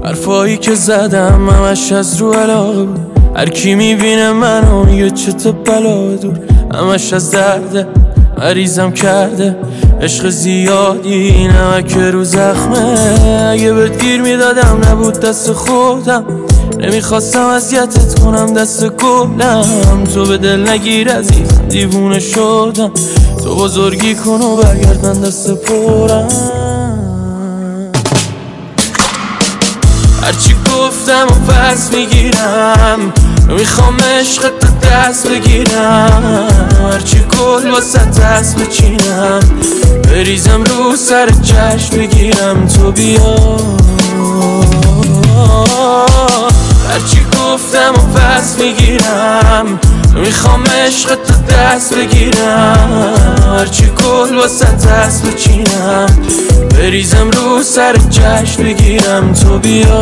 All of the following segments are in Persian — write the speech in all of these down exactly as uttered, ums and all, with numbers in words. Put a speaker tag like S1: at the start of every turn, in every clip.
S1: حرفایی که زدم همش از رو علاقه بود. هر کی میبینه منو میگه چه تو بلا دور. همش از درده مریضم کرده عشق زیادی نمک رو زخمه. اگه بهت گیر میدادم نبود دست خودم، نمیخواستم اذیتت کنم دست گلم. تو به دل نگیر عزیزم دیوونه شدم، تو بزرگی کن و برگرد من دست پرم. هرچی گفتم و پس میگیرم، میخوام عشق تو دست بگیرم. هرچی گل واسه دست بچینم، بریزم رو سر چشم بگیرم تو بیا. هرچی گفتم و پس میگیرم، میخوام عشق تو دست بگیرم. هرچی گل واسه دست بچینم، بریزم رو سر چشم بگیرم تو بیا.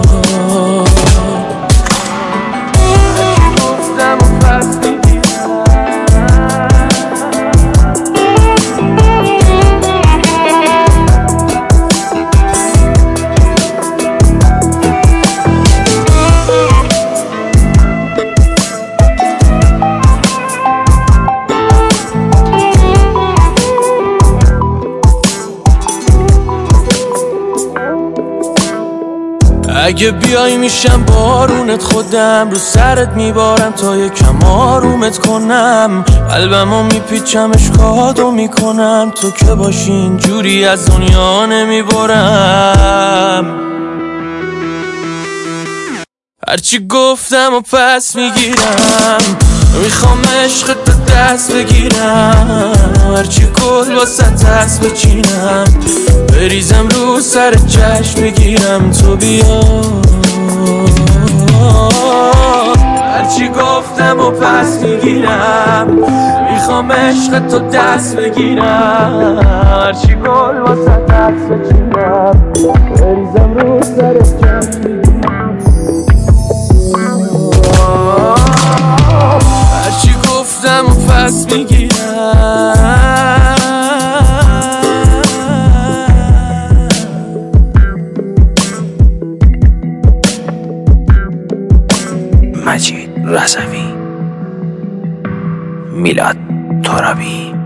S1: اگه بیای میشم بارونت، خودم رو سرت میبارم تا یکم آرومت کنم. قلبمو میپیچم اشکاتو میکنم، تو که باشی اینجوری از دنیا نمیبرم. هرچی گفتم و پس میگیرم، میخوام عشق تو دست بگیرم. هرچی گل واسه دست بچینم، بریزم رو سر چشم بگیرم تو بیا. هرچی گفتم و پس میگیرم، میخوام عشق تو دست بگیرم. هرچی گل واسه دست بچینم، بریزم رو سر چشم بگیرم. هرچی گفتم و پس میگیرم.
S2: مجید رضوی، میلاد ترابی.